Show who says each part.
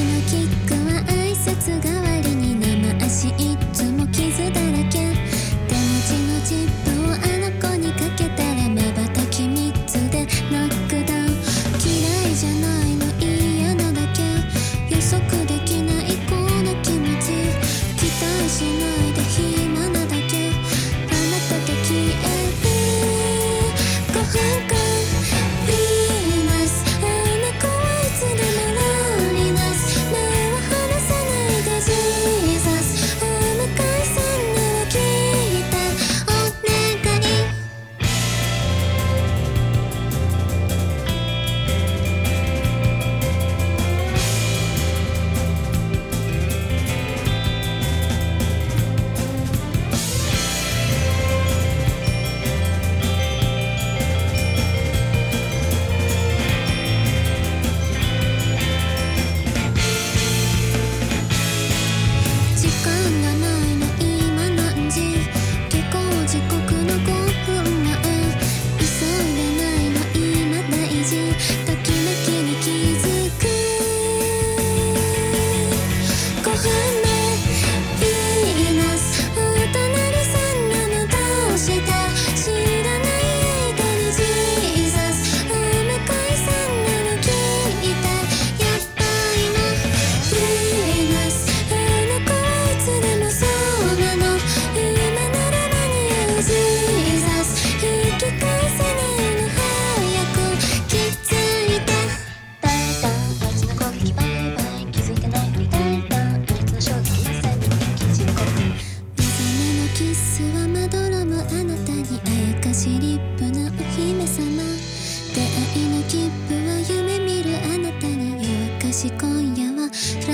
Speaker 1: のキックは挨拶代わりに生足いつも傷だらけ。手持ちのチップをあの子にかけたら瞬き3つでノックダウン。嫌いじゃないの嫌なだけ、予測できないこの気持ち。期待しないで暇なだけ、あなたと消える5分間。ヴィーナスあの子はいつでもロリナス、目を離さないでジーザス。お向かいさんには聞いてお願い。時間がないの今何時、下校時刻の5分前。急いでないの今大事、ときめきに気づく5分前。ヴィーナスお隣さんなのどうした、知らない間にジーザス。お向かいさんなの聞いてやばいの。ヴィーナスあの子はいつでもそうなの、今なら間に合うジーザス。引き返せないの早く気づいて。だいたんあいつの攻撃バイバイ、気づいてないふりだいたんあいつの衝撃まさに禁止の刻。目覚めのキスはまどろむあなたにあやかしリップなお姫様。出会いの切符は夢見るあなたに夜明かし今夜はフラ